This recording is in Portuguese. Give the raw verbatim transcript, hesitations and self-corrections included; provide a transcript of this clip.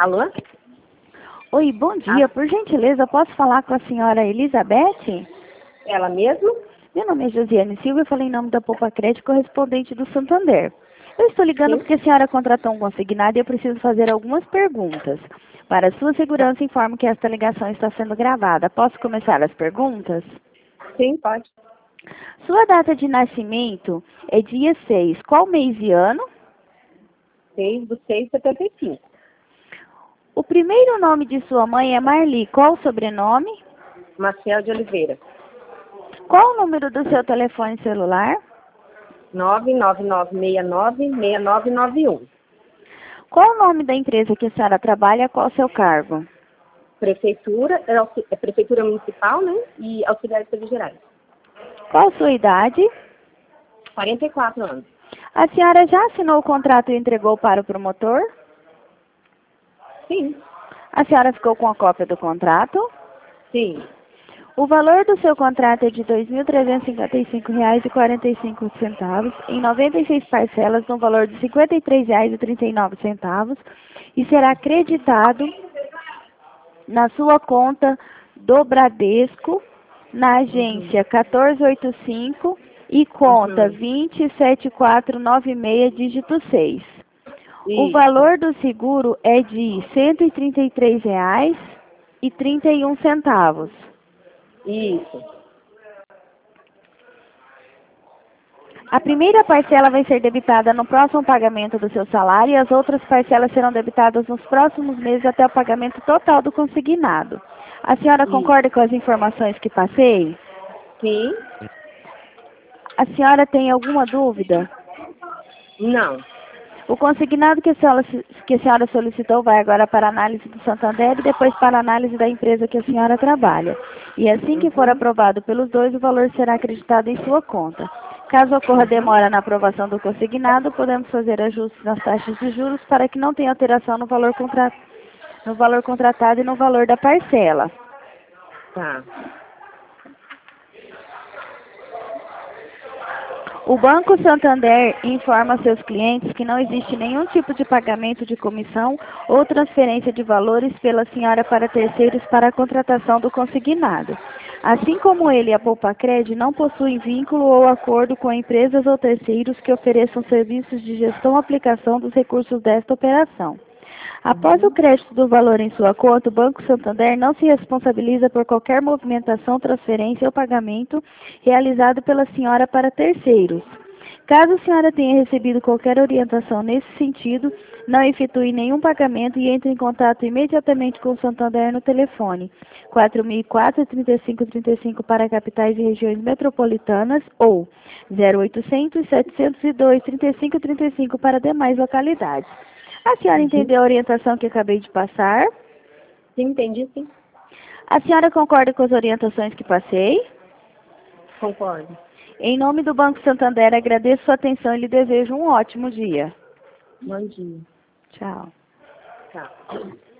Alô? Oi, bom dia. Por gentileza, posso falar com a senhora Elizabeth? Ela mesmo? Meu nome é Josiane Silva e falei em nome da Poupa Crédito, correspondente do Santander. Eu estou ligando Sim. porque a senhora contratou um consignado e eu preciso fazer algumas perguntas. Para sua segurança, informo que esta ligação está sendo gravada. Posso começar as perguntas? Sim, pode. Sua data de nascimento é dia seis. Qual mês e ano? seis do seis de setenta e cinco. O primeiro nome de sua mãe é Marli. Qual o sobrenome? Maciel de Oliveira. Qual o número do seu telefone celular? nove nove nove seis nove seis nove nove um. Qual o nome da empresa que a senhora trabalha? Qual o seu cargo? Prefeitura, é, auxi- é Prefeitura Municipal, né? E Auxiliar de Serviços Gerais. Qual a sua idade? quarenta e quatro anos. A senhora já assinou o contrato e entregou para o promotor? Sim. A senhora ficou com a cópia do contrato? Sim. O valor do seu contrato é de dois mil trezentos e cinquenta e cinco reais e quarenta e cinco centavos, em noventa e seis parcelas, no valor de cinquenta e três reais e trinta e nove centavos, e será acreditado na sua conta do Bradesco, na agência Uhum. quatorze oitenta e cinco e conta Uhum. vinte sete quatro nove seis, dígito seis. O Isso. valor do seguro é de cento e trinta e três reais e trinta e um centavos. Isso. A primeira parcela vai ser debitada no próximo pagamento do seu salário e as outras parcelas serão debitadas nos próximos meses até o pagamento total do consignado. A senhora Isso. concorda com as informações que passei? Sim. A senhora tem alguma dúvida? Não. O consignado que a senhora, que a senhora solicitou vai agora para a análise do Santander e depois para a análise da empresa que a senhora trabalha. E assim que for Uhum. aprovado pelos dois, o valor será acreditado em sua conta. Caso ocorra Uhum. demora na aprovação do consignado, podemos fazer ajustes nas taxas de juros para que não tenha alteração no valor, contra... no valor contratado e no valor da parcela. Tá. O Banco Santander informa seus clientes que não existe nenhum tipo de pagamento de comissão ou transferência de valores pela senhora para terceiros para a contratação do consignado. Assim como ele, a Poupa-Cred não possuem vínculo ou acordo com empresas ou terceiros que ofereçam serviços de gestão ou aplicação dos recursos desta operação. Após o Uhum. crédito do valor em sua conta, o Banco Santander não se responsabiliza por qualquer movimentação, transferência ou pagamento realizado pela senhora para terceiros. Caso a senhora tenha recebido qualquer orientação nesse sentido, não efetue nenhum pagamento e entre em contato imediatamente com o Santander no telefone quatro mil e quatro, trinta e cinco trinta e cinco para capitais e regiões metropolitanas ou zero oitocentos, setecentos e dois, trinta e cinco trinta e cinco para demais localidades. A senhora Uhum. entendeu a orientação que acabei de passar? Sim, entendi, sim. A senhora concorda com as orientações que passei? Concordo. Em nome do Banco Santander, agradeço sua atenção e lhe desejo um ótimo dia. Bom dia. Tchau. Tá.